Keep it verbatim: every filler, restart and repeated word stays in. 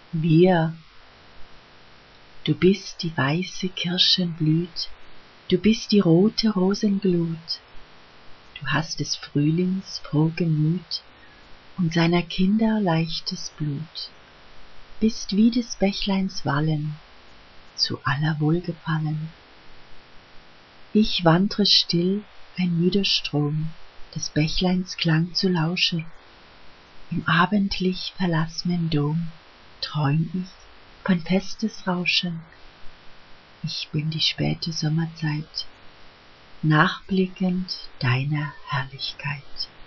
Wir, du bist die weiße Kirschenblüt, du bist die rote Rosenglut, du hast des Frühlings froh Gemüt und seiner Kinder leichtes Blut, bist wie des Bächleins Wallen, zu aller Wohlgefallen. Ich wandre still, ein müder Strom, des Bächleins Klang zu lauschen, im Abendlicht verlass'nen Dom träum ich von festes Rauschen. Ich bin die späte Sommerzeit, nachblickend deiner Herrlichkeit.